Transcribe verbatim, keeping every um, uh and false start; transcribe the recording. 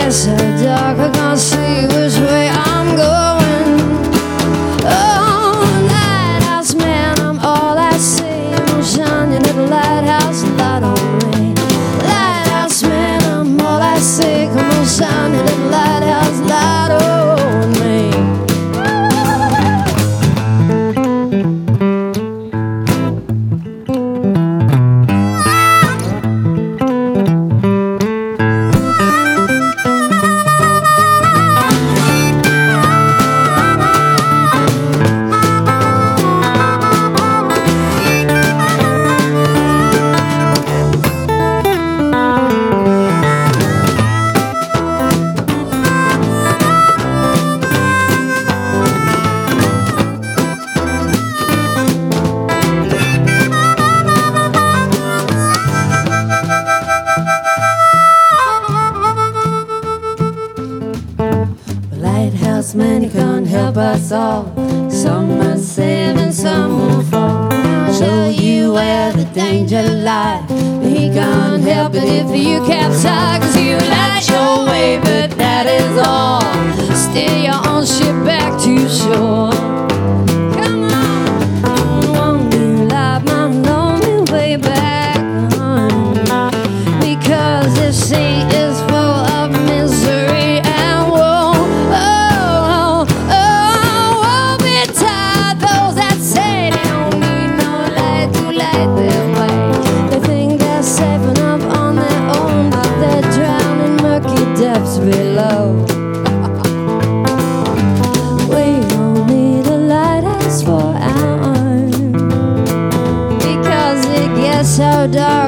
gets so dark I can't see which way I'm going. Oh, lighthouse man, I'm all I see. I'm shining little lighthouse light on me. Lighthouse man, I'm all I see. Come on, shining little lighthouse light on me. Lighthouse man, he can't help us all. Some must save and some will fall. Show you where the danger lies. He can't help it if you capsize, 'cause you light your way, but that is all. Steer your own ship back to shore. Come on, won't you light my lonely way back home? Because this sea is full of misery and woe. Oh, oh, oh, won't be tired. Those that say they don't need no light to light their way. They think they're safe enough on their own, but they're drowning in murky depths below. We don't need a lighthouse for our own, because it gets so dark